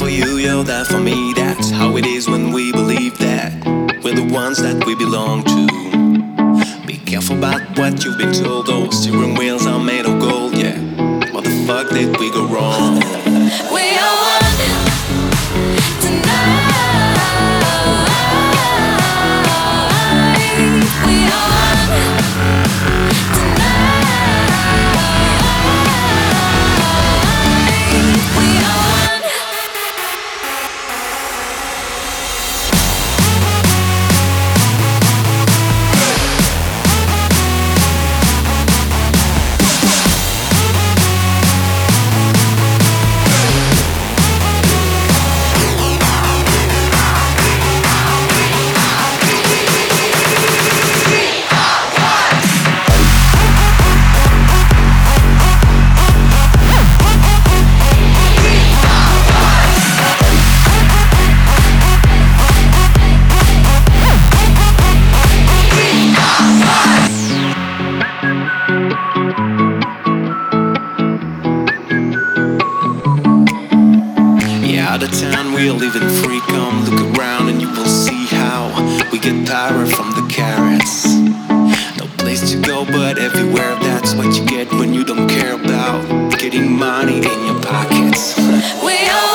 you, you're that for me. That's how it is when we believe that we're the ones that we belong to. Be careful about what you've been told. Those steering wheels are made of gold, yeah. What the fuck did we go wrong? We are one tonight. We are one tonight. We are one. Out of town, we're living free. Come look around and you will see how we get power from the carrots. No place to go but everywhere. That's what you get when you don't care about getting money in your pockets. We are